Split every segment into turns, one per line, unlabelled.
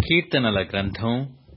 కీర్తనల గ్రంథం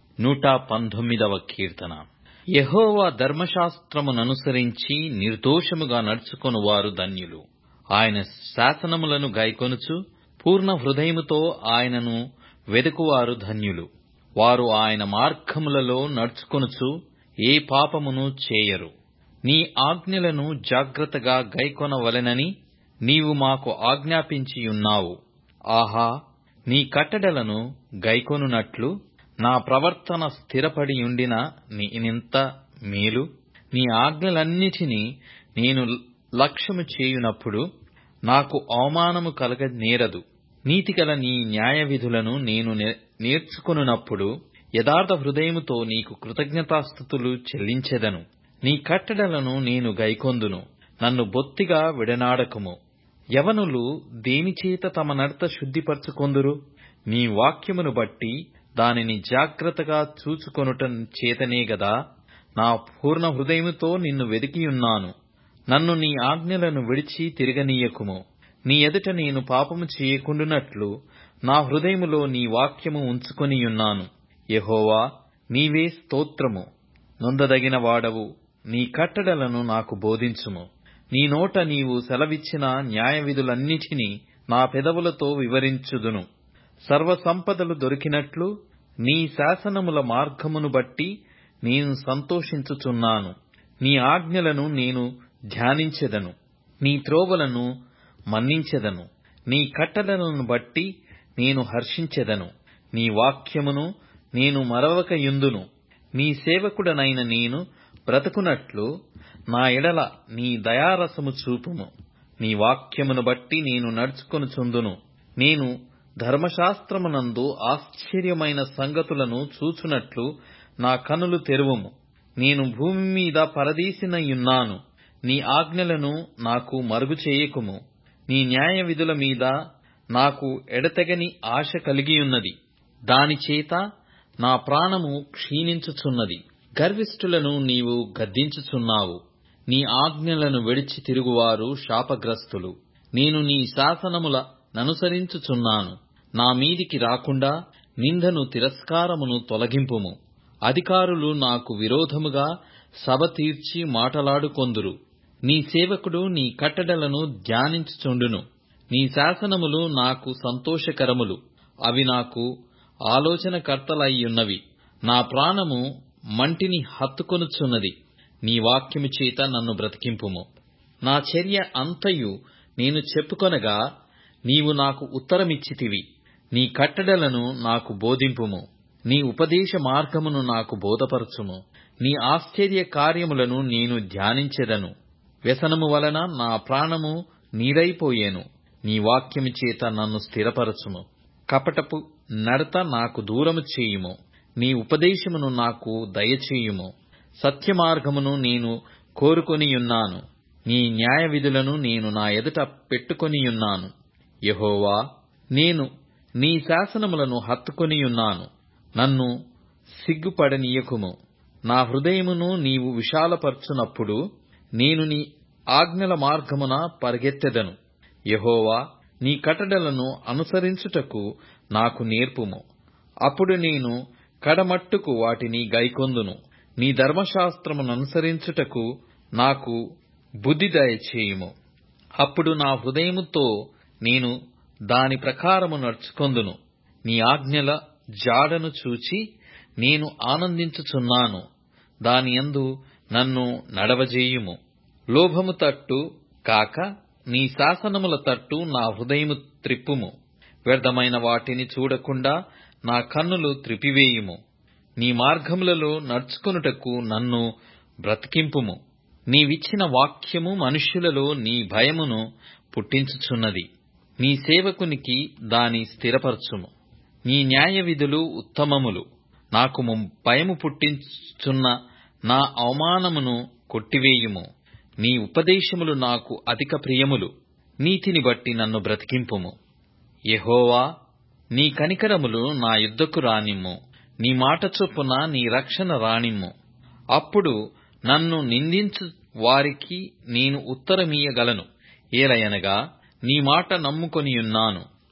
119వ కీర్తన. యెహోవా ధర్మశాస్త్రముననుసరించి నిర్దోషముగా నడుచుకొనువారు ధన్యులు. ఆయన శాసనములను గైకొనుచు పూర్ణ హృదయముతో ఆయనను వెదకువారు ధన్యులు. వారు ఆయన మార్గములలో నడుచుకొనుచు ఏ పాపమును చేయరు. నీ ఆజ్ఞలను జాగ్రత్తగా గైకొనవలెనని నీవు మాకు ఆజ్ఞాపించియున్నావు. ఆహా, నీ కట్టడలను గైకొనున్నట్లు నా ప్రవర్తన స్థిరపడియుండిన నేనెంత మేలు. నీ ఆజ్ఞలన్నిటినీ నేను లక్ష్యము చేయునప్పుడు నాకు అవమానము కలగ నేరదు. నీతిగల నీ న్యాయవిధులను నేను నేర్చుకొనున్నప్పుడు యథార్థ హృదయముతో నీకు కృతజ్ఞతాస్తుతులు చెల్లించెదను. నీ కట్టడలను నేను గైకొందును. నన్ను బొత్తిగా విడనాడకుము. యవనులు దేనిచేత తమ నడత శుద్ధిపరచుకొందురు? నీ వాక్యమును బట్టి దానిని జాగ్రత్తగా చూచుకొనుట చేతనే గదా. నా పూర్ణ హృదయముతో నిన్ను వెదికియున్నాను. నన్ను నీ ఆజ్ఞలను విడిచి తిరగనీయకుము. నీ ఎదుట నేను పాపము చేయకుండునట్లు నా హృదయములో నీ వాక్యము ఉంచుకొనియున్నాను. యెహోవా, నీవే స్తోత్రము. నొందదగిన వాడవు. నీ కట్టడలను నాకు బోధించుము. నీ నోట నీవు సెలవిచ్చిన న్యాయవిధులన్నిటినీ నా పెదవులతో వివరించుదును. సర్వసంపదలు దొరికినట్లు నీ శాసనముల మార్గమును బట్టి నేను సంతోషించుచున్నాను. నీ ఆజ్ఞలను నేను ధ్యానించెదను. నీ త్రోవలను మన్నించెదను. నీ కట్టడలను బట్టి నేను హర్షించెదను. నీ వాక్యమును నేను మరవకయుందును. నీ సేవకుడనైన నేను బ్రతుకున్నట్లు నా ఎడల నీ దయారసము చూపుము. నీ వాక్యమును బట్టి నేను నడుచుకొనుచుందును. నేను ధర్మశాస్త్రమునందు ఆశ్చర్యమైన సంగతులను చూచునట్లు నా కనులు తెరువుము. నేను భూమి మీద పరదేశినయున్నాను. నీ ఆజ్ఞలను నాకు మరుగు చేయకుము. నీ న్యాయ విధుల మీద నాకు ఎడతెగని ఆశ కలిగియున్నది. దానిచేత నా ప్రాణము క్షీణించుచున్నది. గర్విష్ఠులను నీవు గద్దించుచున్నావు. నీ ఆజ్ఞలను విడిచి తిరుగువారు శాపగ్రస్తులు. నేను నీ శాసనముల ననుసరించుచున్నాను. నా మీదికి రాకుండా నిందను తిరస్కారమును తొలగింపుము. అధికారులు నాకు విరోధముగా సభ తీర్చి మాటలాడుకొందురు. నీ సేవకుడు నీ కట్టడలను ధ్యానించుచుండును. నీ శాసనములు నాకు సంతోషకరములు. అవి నాకు ఆలోచనకర్తలయ్యున్నవి. నా ప్రాణము మంటిని హత్తుకొనుచున్నది. నీ వాక్యము చేత నన్ను బ్రతికింపుము. నా చర్య అంతయు నేను చెప్పుకొనగా నీవు నాకు ఉత్తరమిచ్చితివి. నీ కట్టడలను నాకు బోధింపుము. నీ ఉపదేశ మార్గమును నాకు బోధపరచుము. నీ ఆశ్చర్య కార్యములను నేను ధ్యానించెదను. వ్యసనము వలన నా ప్రాణము నీరైపోయేను. నీ వాక్యము చేత నన్ను స్థిరపరచుము. కపటపు నడత నాకు దూరము చేయుము. నీ ఉపదేశమును నాకు దయచేయుము. సత్యమార్గమును నేను కోరుకొనియున్నాను. నీ న్యాయ విధులను నేను నా ఎదుట పెట్టుకొనియున్నాను. యెహోవా, నేను నీ శాసనములను హత్తుకొనియున్నాను. నన్ను సిగ్గుపడనీయకుము. నా హృదయమును నీవు విశాలపరచునప్పుడు నేను నీ ఆజ్ఞల మార్గమున పరిగెత్తెదను. యెహోవా, నీ కట్టడలను అనుసరించుటకు నాకు నేర్పుము. అప్పుడు నేను కడమట్టుకు వాటిని గైకొందును. నీ ధర్మశాస్త్రముననుసరించుటకు నాకు బుద్ధి దయచేయుము. అప్పుడు నా హృదయముతో నేను దాని ప్రకారము నడుచుకొందును. నీ ఆజ్ఞల జాడను చూచి నేను ఆనందించుచున్నాను. దానియందు నన్ను నడవజేయుము. లోభము తట్టు కాక నీ శాసనముల తట్టు నా హృదయము త్రిప్పుము. వ్యర్థమైన వాటిని చూడకుండా నా కన్నులు త్రిపివేయుము. నీ మార్గములలో నడుచుకొనుటకు నన్ను బ్రతికింపుము. నీవిచ్చిన వాక్యము మనుష్యులలో నీ భయమును పుట్టించుచున్నది. నీ సేవకునికి దాని స్థిరపరచుము. నీ న్యాయ విధులు ఉత్తమములు. నాకు భయము పుట్టించుచున్న నా అవమానమును కొట్టివేయుము. నీ ఉపదేశములు నాకు అధిక ప్రియములు. నీతిని బట్టి నన్ను బ్రతికింపుము. యెహోవా, నీ కనికరములు నా యుద్ధకు రానిమ్ము. నీ మాట చొప్పున నీ రక్షణ రానిమ్ము. అప్పుడు నన్ను నిందించు వారికి నేను ఉత్తరమీయగలను. ఏలయనగా నీ మాట నమ్ముకొనియున్నాను.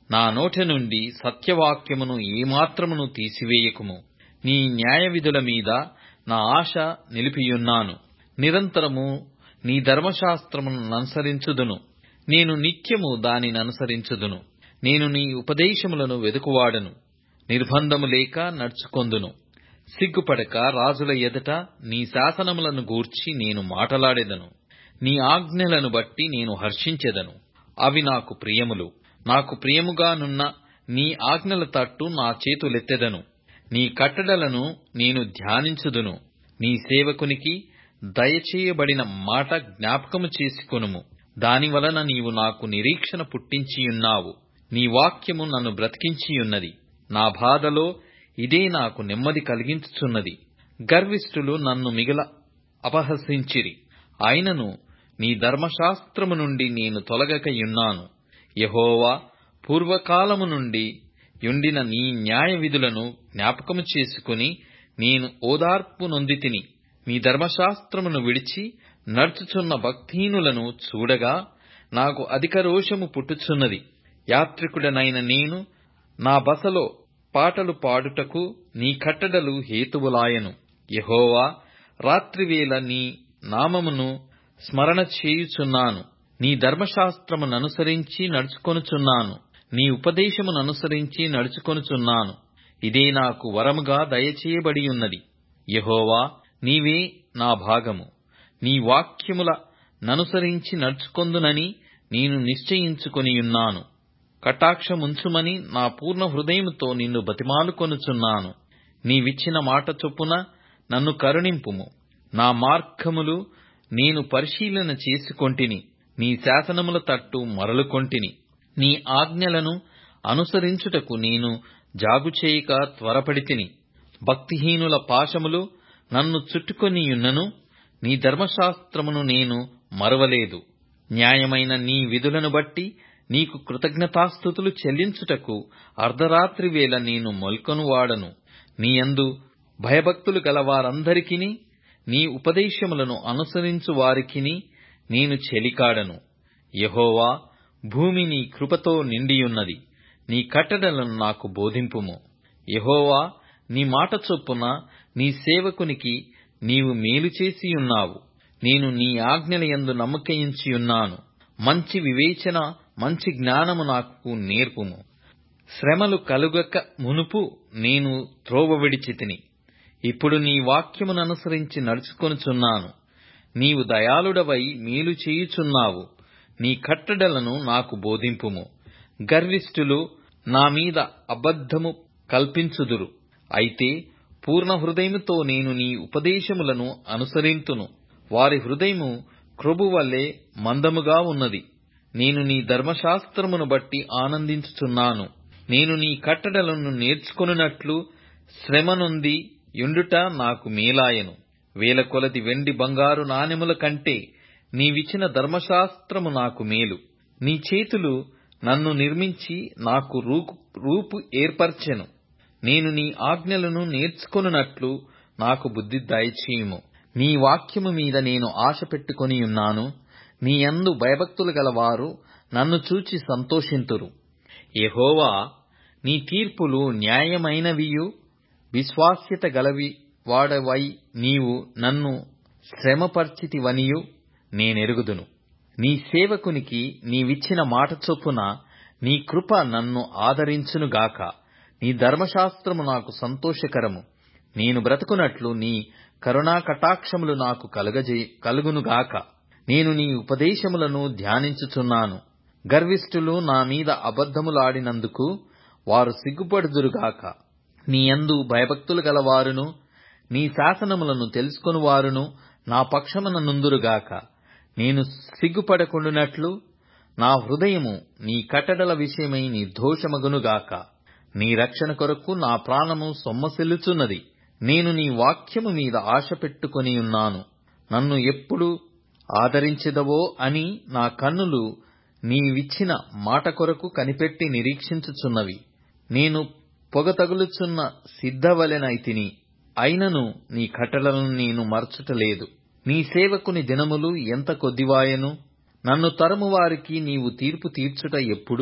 నా నోటి నుండి సత్యవాక్యమును ఏమాత్రమును తీసివేయకుము. నీ న్యాయవిధుల మీద నా ఆశ నిలిపియున్నాను. నిరంతరము నీ ధర్మశాస్త్రమును ననుసరించుదును. నేను నిత్యము దానిననుసరించుదును. నేను నీ ఉపదేశములను వెదుకువాడను. నిర్బంధము లేక నడుచుకొందును. సిగ్గుపడక రాజుల ఎదుట నీ శాసనములను గూర్చి నేను మాటలాడెదను. నీ ఆజ్ఞలను బట్టి నేను హర్షించెదను. అవి నాకు ప్రియములు. నాకు ప్రియముగానున్న నీ ఆజ్ఞల తట్టు నా చేతులెత్తెదను. నీ కట్టడలను నేను ధ్యానించుదును. నీ సేవకునికి దయచేయబడిన మాట జ్ఞాపకము చేసుకొనుము. దానివలన నీవు నాకు నిరీక్షణ పుట్టించియున్నావు. నీ వాక్యము నన్ను బ్రతికించియున్నది. నా బాధలో ఇదే నాకు నెమ్మది కలిగించుచున్నది. గర్విష్ఠులు నన్ను మిగుల అపహసించిరి. అయినను నీ ధర్మశాస్త్రము నుండి నేను తొలగకయున్నాను. యెహోవా, పూర్వకాలము నుండి యుండిన నీ న్యాయ విధులను జ్ఞాపకము చేసుకుని నేను ఓదార్పు నొందితిని. నీ ధర్మశాస్త్రమును విడిచి నడుచుచున్న భక్తిహీనులను చూడగా నాకు అధిక రోషము పుట్టుచున్నది. యాత్రికుడనైన నేను నా బసలో పాటలు పాడుటకు నీ కట్టడలు హేతువులాయెను. యెహోవా, రాత్రివేళ నీ నామమును స్మరణ చేయుచున్నాను. నీ ధర్మశాస్త్రముననుసరించి నడుచుకొనుచున్నాను. నీ ఉపదేశముననుసరించి నడుచుకొనుచున్నాను. ఇదే నాకు వరముగా దయచేయబడియున్నది. యెహోవా, నీవే నా భాగము. నీ వాక్యముల ననుసరించి నడుచుకొందునని నేను నిశ్చయించుకొనియున్నాను. కటాక్షముంచుమని నా పూర్ణ హృదయముతో నిన్ను బతిమాలుకొనుచున్నాను. నీవిచ్చిన మాట చొప్పున నన్ను కరుణింపుము. నా మార్గములు నేను పరిశీలన చేసుకొంటిని. నీ శాసనముల తట్టు మరలుకొంటిని. నీ ఆజ్ఞలను అనుసరించుటకు నేను జాగుచేయక త్వరపడితిని. భక్తిహీనుల పాశములు నన్ను చుట్టుకొనియున్నను. నీ ధర్మశాస్త్రమును నేను మరువలేదు. న్యాయమైన నీ విధులను బట్టి నీకు కృతజ్ఞతాస్తుతులు చెల్లించుటకు అర్ధరాత్రి వేళ నేను మొల్కొనువాడను. నీయందు భయభక్తులు గలవారందరికిని నీ ఉపదేశములను అనుసరించు వారికిని నేను చెలికాడను. యెహోవా, భూమి నీ కృపతో నిండియున్నది. నీ కట్టడలను నాకు బోధింపుము. యెహోవా, నీ మాట చొప్పున నీ సేవకునికి నీవు మేలు చేసియున్నావు. నేను నీ ఆజ్ఞలయందు నమ్మకయించియున్నాను. మంచి వివేచన, మంచి జ్ఞానము నాకు నేర్పుము. శ్రమలు కలుగక మునుపు నేను త్రోవ విడిచితిని. ఇప్పుడు నీ వాక్యముననుసరించి నడుచుకొనుచున్నాను. నీవు దయాళుడవై మేలు చేయుచున్నావు. నీ కట్టడలను నాకు బోధింపుము. గర్విష్ఠులు నా మీద అబద్ధము కల్పించుదురు. అయితే పూర్ణ హృదయముతో నేను నీ ఉపదేశములను అనుసరింతును. వారి హృదయము క్రొబువలె మందముగా ఉన్నది. నేను నీ ధర్మశాస్త్రమును బట్టి ఆనందించుచున్నాను. నేను నీ కట్టడలను నేర్చుకొనున్నట్లు శ్రమ నొంది యుండుట నాకు మేలాయెను. వేల కొలది వెండి బంగారు నాణెముల కంటే నీవిచ్చిన ధర్మశాస్త్రము నాకు మేలు. నీ చేతులు నన్ను నిర్మించి నాకు రూపు ఏర్పరచెను. నేను నీ ఆజ్ఞలను నేర్చుకొనున్నట్లు నాకు బుద్ధి దయచేయుము. నీ వాక్యము మీద నేను ఆశ పెట్టుకొనియున్నాను. నీ యందు భయభక్తులు గలవారు నన్ను చూచి సంతోషింతురు. యెహోవా, నీ తీర్పులు న్యాయమైనవియు విశ్వాస్యత గలవి వాడవై నీవు నన్ను శ్రమపర్చితివనియు నేనెరుగుదును. నీ సేవకునికి నీవిచ్చిన మాట చొప్పున నీ కృప నన్ను ఆదరించునుగాక. నీ ధర్మశాస్త్రము నాకు సంతోషకరము. నేను బ్రతుకున్నట్లు నీ కరుణా కటాక్షములు నాకు కలుగునుగాక. నేను నీ ఉపదేశములను ధ్యానించుచున్నాను. గర్విష్ఠులు నా మీద అబద్ధములాడినందుకు వారు సిగ్గుపడుదురుగాక. నీ యందు భయభక్తులు గలవారును నీ శాసనములను తెలుసుకొనువారును నా పక్షమున నుందురుగాక. నేను సిగ్గుపడకుండునట్లు నా హృదయము నీ కట్టడల విషయమై నిర్దోషమగునుగాక. నీ రక్షణ కొరకు నా ప్రాణము సొమ్మసిల్లుచున్నది. నేను నీ వాక్యము మీద ఆశ పెట్టుకొనియున్నాను. నన్ను ఎప్పుడు ఆదరించెదవో అని నా కన్నులు నీవిచ్చిన మాట కొరకు కనిపెట్టి నిరీక్షించుచున్నవి. నేను పొగ తగులుచున్న సిద్ధవలెనైతిని. అయినను నీ కట్టడలను నేను మరచుటలేదు. నీ సేవకుని దినములు ఎంత కొద్దివాయెను. నన్ను తరుము వారికి నీవు తీర్పు తీర్చుట ఎప్పుడు?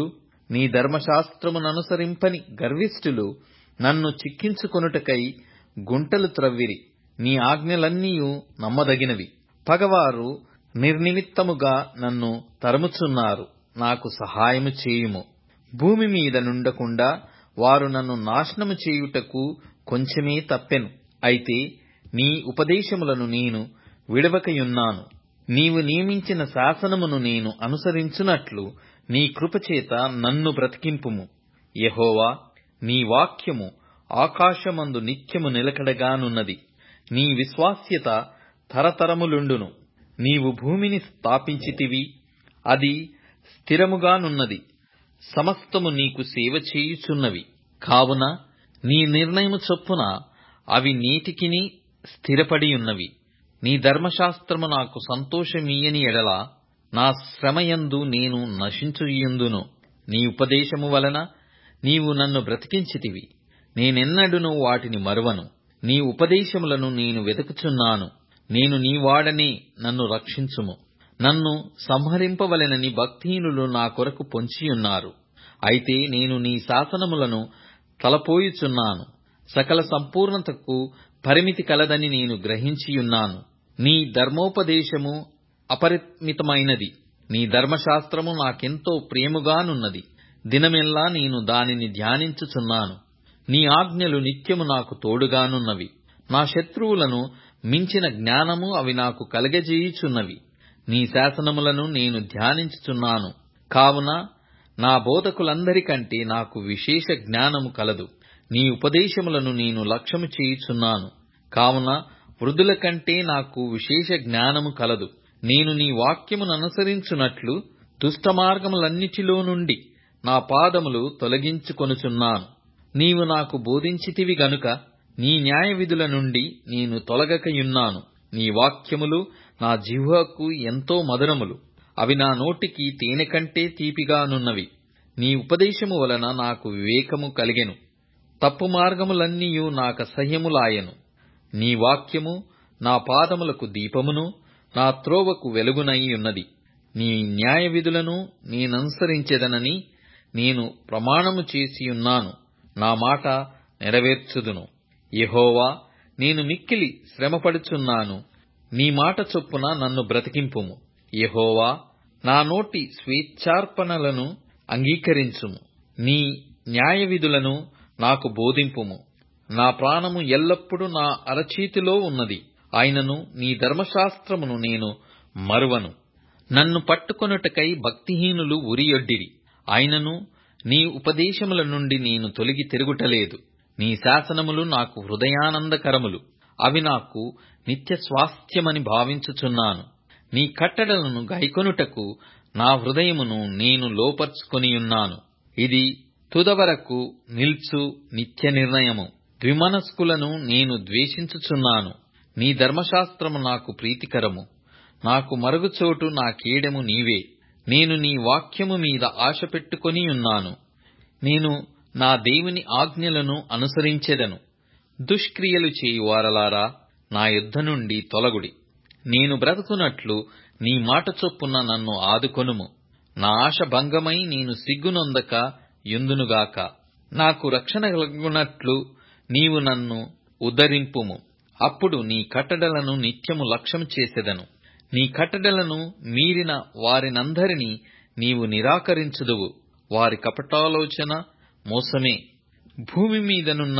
నీ ధర్మశాస్త్రముననుసరింపని గర్విష్ఠులు నన్ను చిక్కించుకొనుటకై గుంటలు త్రవ్విరి. నీ ఆజ్ఞలన్నీయు నమ్మదగినవి. పగవారు నిర్నిమిత్తముగా నన్ను తరుముచున్నారు. నాకు సహాయము చేయుము. భూమి మీద నుండకుండా వారు నన్ను నాశనము చేయుటకు కొంచెమే తప్పెను. అయితే నీ ఉపదేశములను నేను విడవకయున్నాను. నీవు నియమించిన శాసనమును నేను అనుసరించునట్లు నీ కృపచేత నన్ను బ్రతికింపుము. యెహోవా, నీ వాక్యము ఆకాశమందు నిత్యము నిలకడగానున్నది. నీ విశ్వాస్యత తరతరములుండును. నీవు భూమిని స్థాపించితివి, అది స్థిరముగానున్నది. సమస్తము నీకు సేవ చేయుచున్నవి. కావున నీ నిర్ణయము చొప్పున అవి నేటికిని స్థిరపడియున్నవి. నీ ధర్మశాస్త్రము నాకు సంతోషమియ్యని ఎడల నా శ్రమయందు నేను నశించుయుందును. నీ ఉపదేశము వలన నీవు నన్ను బ్రతికించితివి. నేనెన్నడూను వాటిని మరువను. నీ ఉపదేశములను నేను వెతుకుచున్నాను. నేను నీ వాడనే, నన్ను రక్షించుము. నన్ను సంహరింపవలెనని భక్తిహీనులు నా కొరకు పొంచియున్నారు. అయితే నేను నీ శాసనములను తలపోయుచున్నాను. సకల సంపూర్ణతకు పరిమితి కలదని నేను గ్రహించియున్నాను. నీ ధర్మోపదేశము అపరిమితమైనది. నీ ధర్మశాస్త్రము నాకెంతో ప్రియముగానున్నది. దినమెల్లా నేను దానిని ధ్యానించుచున్నాను. నీ ఆజ్ఞలు నిత్యము నాకు తోడుగానున్నవి. నా శత్రువులను మించిన జ్ఞానము అవి నాకు కలగజేయుచున్నవి. నీ శాసనములను నేను ధ్యానించుచున్నాను. కావున నా బోధకులందరికంటే నాకు విశేష జ్ఞానము కలదు. నీ ఉపదేశములను నేను లక్ష్యము చేయుచున్నాను. కావున వృద్ధుల కంటే నాకు విశేష జ్ఞానము కలదు. నేను నీ వాక్యముననుసరించునట్లు దుష్టమార్గములన్నిటిలో నుండి నా పాదములు తొలగించుకొనుచున్నాను. నీవు నాకు బోధించితివి గనుక నీ న్యాయవిధుల నుండి నేను తొలగకయున్నాను. నీ వాక్యములు నా జిహ్వకు ఎంతో మధురములు. అవి నా నోటికి తేనె కంటే తీపిగానున్నవి. నీ ఉపదేశము వలన నాకు వివేకము కలిగెను. తప్పు మార్గములన్నీయు నాకసహ్యములాయెను. నీ వాక్యము నా పాదములకు దీపమును, నా త్రోవకు వెలుగునై ఉన్నది. నీ న్యాయవిధులను నేననుసరించెదనని నేను ప్రమాణము చేసియున్నాను. నా మాట నెరవేర్చుదును. యెహోవా, నేను మిక్కిలి శ్రమపడుచున్నాను. నీ మాట చొప్పున నన్ను బ్రతికింపుము. యెహోవా, నా నోటి స్వేచ్ఛార్పణలను అంగీకరించుము. నీ న్యాయవిధులను నాకు బోధింపుము. నా ప్రాణము ఎల్లప్పుడూ నా అరచేతిలో ఉన్నది. అయినను నీ ధర్మశాస్త్రమును నేను మరువను. నన్ను పట్టుకొనుటకై భక్తిహీనులు ఉరియొడ్డిరి. అయినను నీ ఉపదేశముల నుండి నేను తొలగి తిరుగుటలేదు. నీ శాసనములు నాకు హృదయానందకరములు. అవి నాకు నిత్య స్వాస్థ్యమని భావించుచున్నాను. నీ కట్టడలను గైకొనుటకు నా హృదయమును నేను లోపర్చుకొనియున్నాను. ఇది తుదవరకు నిల్చు నిత్య నిర్ణయము. ద్విమనస్కులను నేను ద్వేషించుచున్నాను. నీ ధర్మశాస్త్రము నాకు ప్రీతికరము. నాకు మరుగుచోటు నా కీడెము నీవే. నేను నీ వాక్యము మీద ఆశ పెట్టుకొనియున్నాను. నేను నా దేవుని ఆజ్ఞలను అనుసరించెదను. దుష్క్రియలు చేయువారలారా, నా యుద్ధ నుండి తొలగుడి. నేను బ్రతుకున్నట్లు నీ మాట చొప్పున నన్ను ఆదుకొనుము. నా ఆశ భంగమై నేను సిగ్గునొందక యుందునుగాక. నాకు రక్షణ కలుగునట్లు నీవు నన్ను ఉద్ధరింపుము. అప్పుడు నీ కట్టడలను నిత్యము లక్ష్యము చేసెదను. నీ కట్టడలను మీరిన వారినందరినీ నీవు నిరాకరించుదువు. వారి కపటాలోచన మోసమే. భూమి మీదనున్న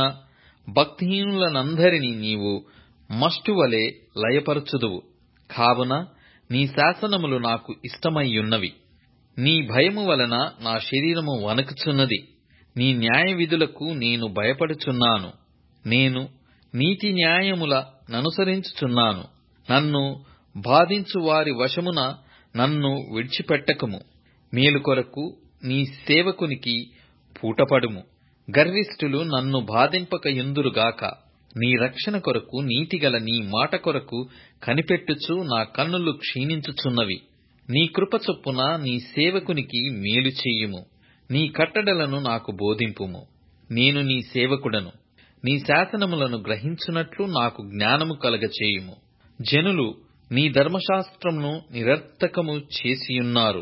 భక్తిహీనులనందరినీ నీవు మష్టువలె లయపరచుదువు. కావున నీ శాసనములు నాకు ఇష్టమయ్యున్నవి. నీ భయము వలన నా శరీరము వణకుచున్నది. నీ న్యాయవిధులకు నేను భయపడుచున్నాను. నేను నీతి న్యాయముల ననుసరించుచున్నాను. నన్ను బాధించు వారి వశమున నన్ను విడిచిపెట్టకుము. మేలు కొరకు నీ సేవకునికి పూటపడుము. గర్విష్ఠులు నన్ను బాధింపకయుందురుగాక. నీ రక్షణ కొరకు నీతిగల నీ మాట కొరకు కనిపెట్టుచు నా కన్నులు క్షీణించుచున్నవి. నీ కృప చొప్పున నీ సేవకునికి మేలు చేయుము. నీ కట్టడలను నాకు బోధింపుము. నేను నీ సేవకుడను. నీ శాసనములను గ్రహించునట్లు నాకు జ్ఞానము కలగచేయుము. జనులు నీ ధర్మశాస్త్రమును నిరర్థకము చేసియున్నారు.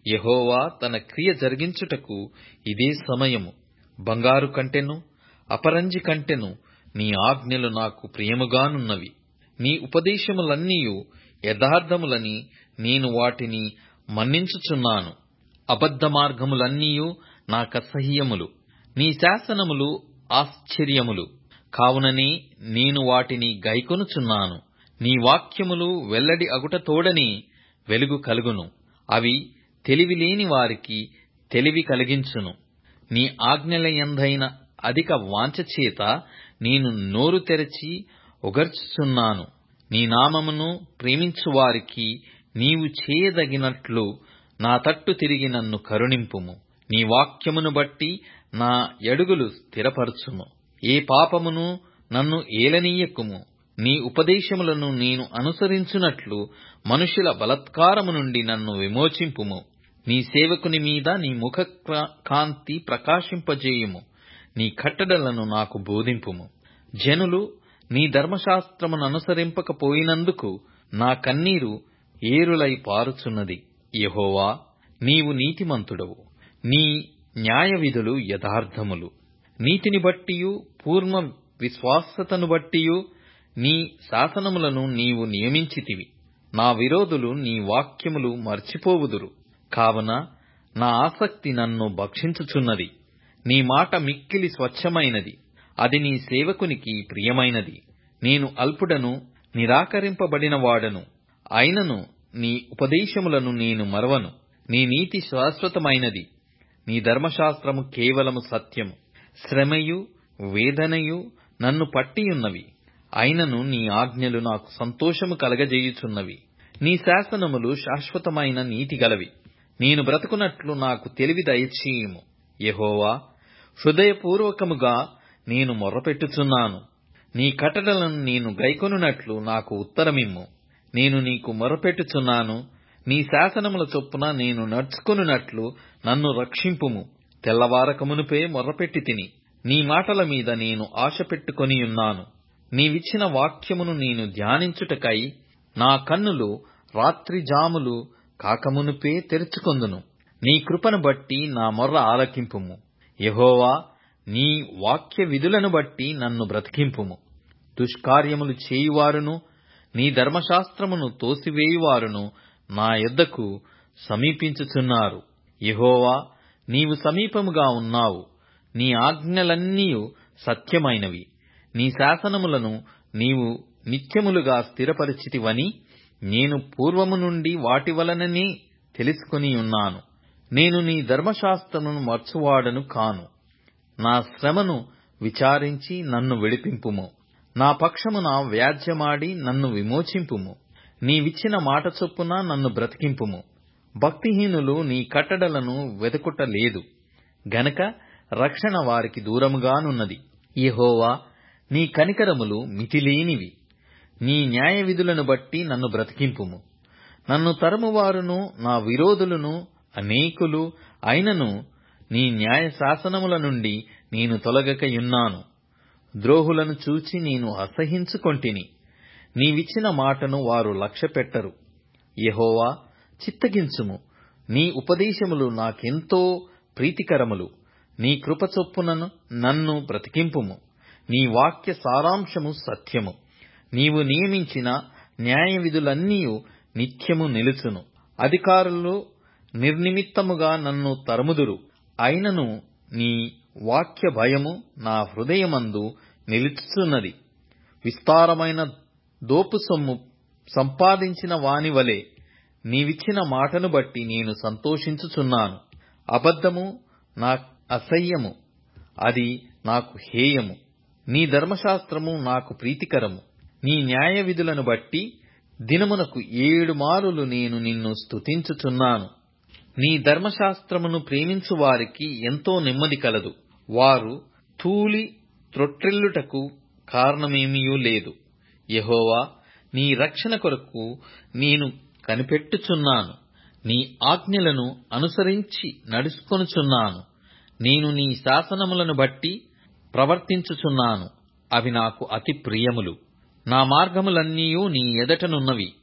యెహోవా తన క్రియ జరిగించుటకు ఇదే సమయము. బంగారు కంటెను అపరంజి కంటెను నీ ఆజ్ఞలు నాకు ప్రియముగానున్నవి. నీ ఉపదేశములన్నీయు యథార్థములని నేను వాటిని మన్నించుచున్నాను. అబద్ధ మార్గములన్నీయు నాకసహ్యములు. నీ శాసనములు ఆశ్చర్యములు కావుననే నేను వాటిని గైకొనుచున్నాను. నీ వాక్యములు వెల్లడి అగుట తోడనే వెలుగు కలుగును. అవి తెలివిలేని వారికి తెలివి కలిగించును. నీ ఆజ్ఞలయందైన అధిక వాంఛ చేత నేను నోరు తెరచి ఒగర్చుచున్నాను. నీ నామమును ప్రేమించువారికి నీవు చేయదగినట్లు నా తట్టు తిరిగి నన్ను కరుణింపుము. నీ వాక్యమును బట్టి నా యడుగులు స్థిరపరచుము. ఏ పాపమును నన్ను ఏలనీయకుము. నీ ఉపదేశములను నేను అనుసరించునట్లు మనుషుల బలాత్కారము నుండి నన్ను విమోచింపుము. నీ సేవకుని మీద నీ ముఖ కాంతి ప్రకాశింపజేయుము. నీ కట్టడలను నాకు బోధింపుము. జనులు నీ ధర్మశాస్త్రమును అనుసరింపకపోయినందుకు నా కన్నీరు ఏరులై పారుచున్నది. యెహోవా, నీవు నీతిమంతుడవు. నీ న్యాయ విధులు యథార్థములు. నీతిని బట్టియు పూర్ణ విశ్వాసతను బట్టియు నీ శాసనములను నీవు నియమించితివి. నా విరోధులు నీ వాక్యములు మర్చిపోవుదురు. కావున నా ఆసక్తి నన్ను భక్షించుచున్నది. నీ మాట మిక్కిలి స్వచ్ఛమైనది. అది నీ సేవకునికి ప్రియమైనది. నేను అల్పుడను, నిరాకరింపబడిన వాడను. అయినను నీ ఉపదేశములను నేను మరవను. నీ నీతి శాశ్వతమైనది. నీ ధర్మశాస్త్రము కేవలము సత్యము. శ్రమయు వేదనయు నన్ను పట్టియున్నవి. అయినను నీ ఆజ్ఞలు నాకు సంతోషము కలగజేయుచున్నవి. నీ శాసనములు శాశ్వతమైన నీతి గలవి. నేను బ్రతుకున్నట్లు నాకు తెలివి దయచేయుము. యెహోవా, హృదయపూర్వకముగా నేను మొర్రపెట్టుచున్నాను. నీ కట్టడలను నేను గైకొనున్నట్లు నాకు ఉత్తరమిమ్ము. నేను నీకు మొర్రపెట్టుచున్నాను. నీ శాసనముల చొప్పున నేను నడుచుకొనున్నట్లు నన్ను రక్షింపుము. తెల్లవారకమునుపే మొర్రపెట్టి తిని, నీ మాటల మీద నేను ఆశ పెట్టుకొనియున్నాను. నీవిచ్చిన వాక్యమును నేను ధ్యానించుటకై నా కన్నులు రాత్రి జాములు కాకమునుపే తెరుచుకొందును. నీ కృపను బట్టి నా మొర్ర ఆలకింపుము. యెహోవా, నీ వాక్య విధులను బట్టి నన్ను బ్రతికింపుము. దుష్కార్యములు చేయువారును నీ ధర్మశాస్త్రమును తోసివేయువారును నా యొద్దకు సమీపించుచున్నారు. యెహోవా, నీవు సమీపముగా ఉన్నావు. నీ ఆజ్ఞలన్నీయు సత్యమైనవి. నీ శాసనములను నీవు నిత్యములుగా స్థిరపరిచితివని నేను పూర్వము నుండి వాటి వలననే తెలుసుకొని ఉన్నాను. నేను నీ ధర్మశాస్త్రమును మర్చువాడను కాను. నా శ్రమను విచారించి నన్ను విడిపింపుము. నా పక్షమున వ్యాజ్యమాడి నన్ను విమోచింపుము. నీవిచ్చిన మాట చొప్పున నన్ను బ్రతికింపుము. భక్తిహీనులు నీ కట్టడలను వెతుకుట లేదు గనక రక్షణ వారికి దూరముగానున్నది. యెహోవా, నీ కనికరములు మితిలేనివి. నీ న్యాయ విధులను బట్టి నన్ను బ్రతికింపుము. నన్ను తరుమువారును నా విరోధులను అనేకులు. అయినను నీ న్యాయ శాసనముల నుండి నేను తొలగకయున్నాను. ద్రోహులను చూచి నేను అసహించుకొంటిని. నీవిచ్చిన మాటను వారు లక్ష్యపెట్టరు. యెహోవా, చిత్తగించుము. నీ ఉపదేశములు నాకెంతో ప్రీతికరములు. నీ కృప చొప్పునను నన్ను బ్రతికింపుము. నీ వాక్య సారాంశము సత్యము. నీవు నియమించిన న్యాయ విధులన్నీయు నిత్యము నిలుచును. అధికారులు నిర్నిమిత్తముగా నన్ను తరుముదురు. అయినను నీ వాక్య భయము నా హృదయమందు నిలుచుచున్నది. విస్తారమైన దోపు సొమ్ము సంపాదించిన వాని వలె నీవిచ్చిన మాటను బట్టి నేను సంతోషించుచున్నాను. అబద్ధము నా అసహ్యము, అది నాకు హేయము. నీ ధర్మశాస్త్రము నాకు ప్రీతికరము. నీ న్యాయ విధులను బట్టి దినమునకు 7 మారులు నేను నిన్ను స్తుతించుచున్నాను. నీ ధర్మశాస్త్రమును ప్రేమించు వారికి ఎంతో నెమ్మది కలదు. వారు తూలి త్రొట్రిల్లుటకు కారణమేమియూ లేదు. యెహోవా, నీ రక్షణ కొరకు నేను కనిపెట్టుచున్నాను. నీ ఆజ్ఞలను అనుసరించి నడుచుకొనుచున్నాను. నేను నీ శాసనములను బట్టి ప్రవర్తించుచున్నాను. అవి నాకు అతి ప్రియములు. నా మార్గములన్నీయూ నీ ఎదటనున్నవి.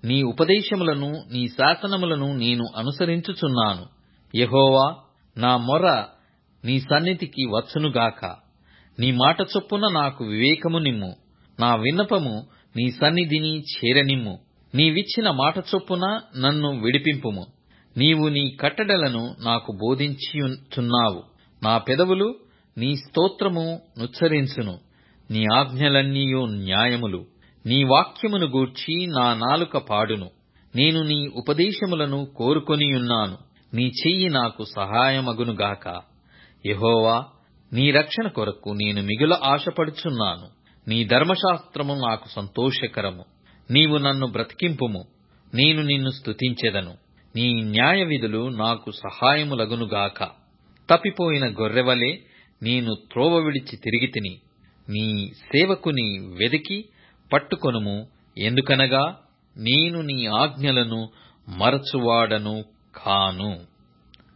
నీ ఉపదేశములను నీ శాసనములను నేను అనుసరించుచున్నాను. యెహోవా, నా మొర నీ సన్నిధికి వచ్చునుగాక. నీ మాట చొప్పున నాకు వివేకము నిమ్ము. నా విన్నపము నీ సన్నిధిని చేరనిమ్ము. నీవిచ్చిన మాట చొప్పున నన్ను విడిపింపుము. నీవు నీ కట్టడలను నాకు బోధించుచున్నావు. నా పెదవులు నీ స్తోత్రము నుచ్చరించును. నీ ఆజ్ఞలన్నీయు న్యాయములు. నీ వాక్యమును గూర్చి నా నాలుక పాడును. నేను నీ ఉపదేశములను కోరుకొనియున్నాను. నీ చెయ్యి నాకు సహాయమగునుగాక. యెహోవా, నీ రక్షణ కొరకు నేను మిగుల ఆశపడుచున్నాను. నీ ధర్మశాస్త్రము నాకు సంతోషకరము. నీవు నన్ను బ్రతికింపుము. నేను నిన్ను స్తుతించెదను. నీ న్యాయ విధులు నాకు సహాయములగునుగాక. తప్పిపోయిన గొర్రెవలే నేను త్రోవ విడిచి తిరిగితిని. నీ సేవకుని వెదికి పట్టుకొనుము. ఎందుకనగా నేను నీ ఆజ్ఞలను మరచువాడను కాను.